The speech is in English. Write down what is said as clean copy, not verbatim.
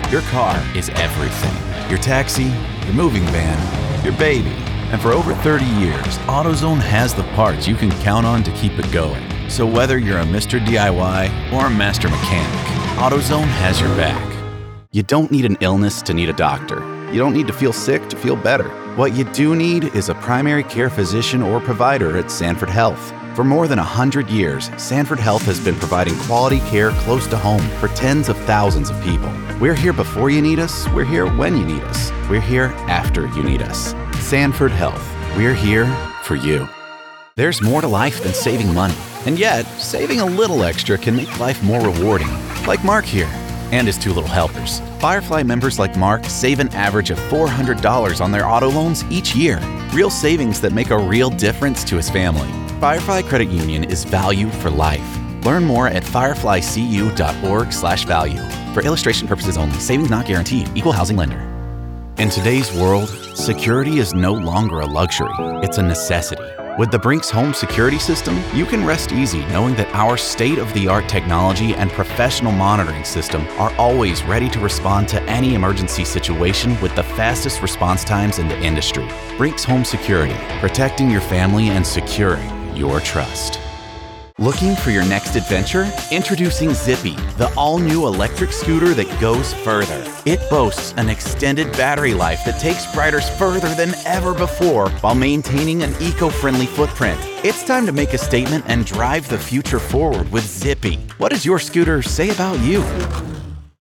Your car is everything. Your taxi, your moving van, your baby. And for over 30 years, AutoZone has the parts you can count on to keep it going. So whether you're a Mr. DIY or a master mechanic, AutoZone has your back. You don't need an illness to need a doctor. You don't need to feel sick to feel better. What you do need is a primary care physician or provider at Sanford Health. For more than 100 years, Sanford Health has been providing quality care close to home for tens of thousands of people. We're here before you need us. We're here when you need us. We're here after you need us. Sanford Health. We're here for you. There's more to life than saving money. And yet, saving a little extra can make life more rewarding. Like Mark here and his two little helpers. Firefly members like Mark save an average of $400 on their auto loans each year. Real savings that make a real difference to his family. Firefly Credit Union is value for life. Learn more at fireflycu.org/value. For illustration purposes only. Savings not guaranteed. Equal housing lender. In today's world, security is no longer a luxury. It's a necessity. With the Brinks Home Security System, you can rest easy knowing that our state-of-the-art technology and professional monitoring system are always ready to respond to any emergency situation with the fastest response times in the industry. Brinks Home Security, protecting your family and securing your trust. Looking for your next adventure? Introducing Zippy, the all-new electric scooter that goes further. It boasts an extended battery life that takes riders further than ever before while maintaining an eco-friendly footprint. It's time to make a statement and drive the future forward with Zippy. What does your scooter say about you?